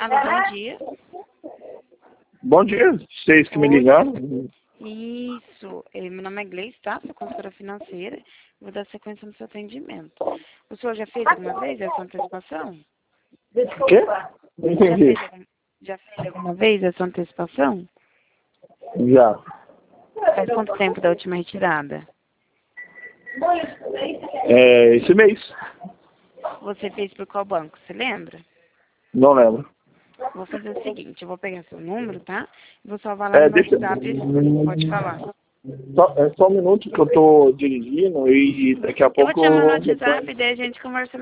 Alô, bom dia. Bom dia, vocês que me ligaram. Isso. Meu nome é Gleice, tá? Sou consultora financeira. Vou dar sequência no seu atendimento. O senhor já fez alguma vez essa antecipação? O quê? Não entendi. Já fez alguma vez essa antecipação? Já. Faz quanto tempo da última retirada? Esse mês. Você fez por qual banco? Você lembra? Não lembro. Vou fazer o seguinte, eu vou pegar seu número, tá? Vou salvar lá no meu WhatsApp. Pode falar. Só um minuto que eu tô dirigindo e daqui a Eu vou pouco... te chamar no WhatsApp e daí a gente conversa